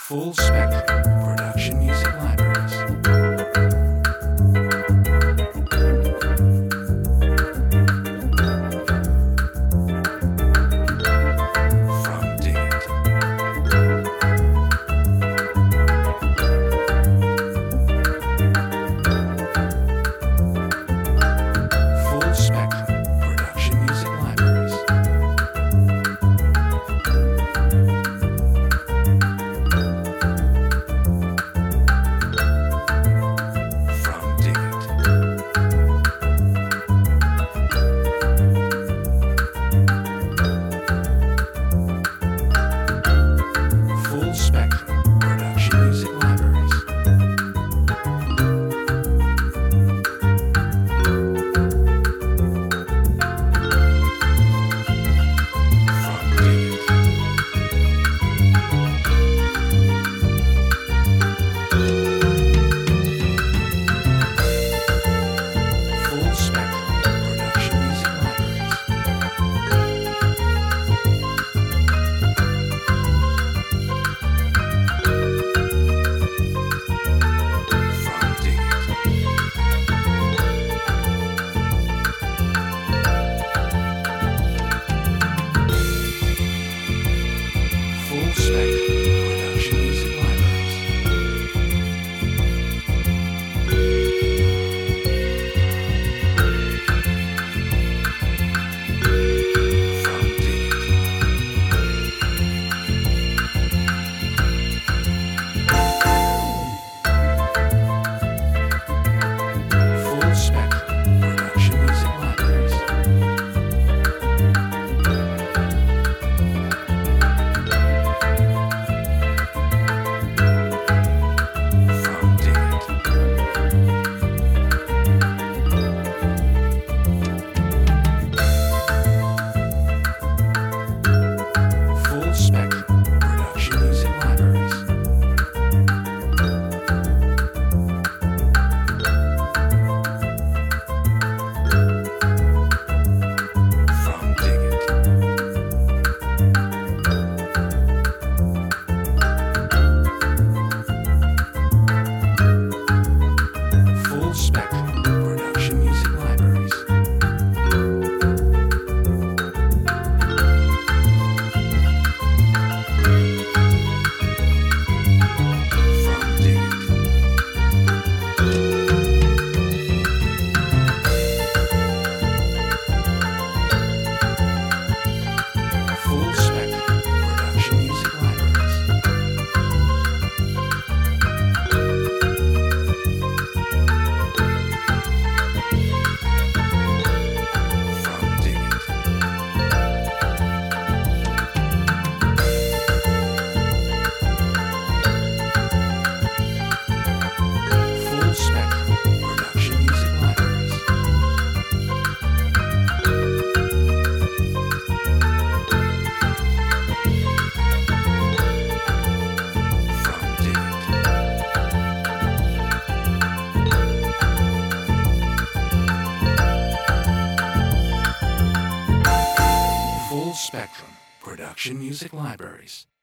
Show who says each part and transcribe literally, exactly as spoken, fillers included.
Speaker 1: Full Spectrum Production Music Libraries. From Dig It. Full Spectrum Production Music Libraries. From Dig It. Full Spectrum Production Music Libraries. From Dig It. Full Spectrum Production Music Libraries. From Dig It. Full Spectrum Production Music Libraries. From Dig It. Full Spectrum Production Music Libraries. From Dig It. Full Spectrum Production Music Libraries. From Dig It. Full Spectrum Production Music Libraries. From Dig It. Full Spectrum Production Music Libraries. From Dig It. Full Spectrum Production Music Libraries. From Dig It. Full Spectrum Production Music Libraries.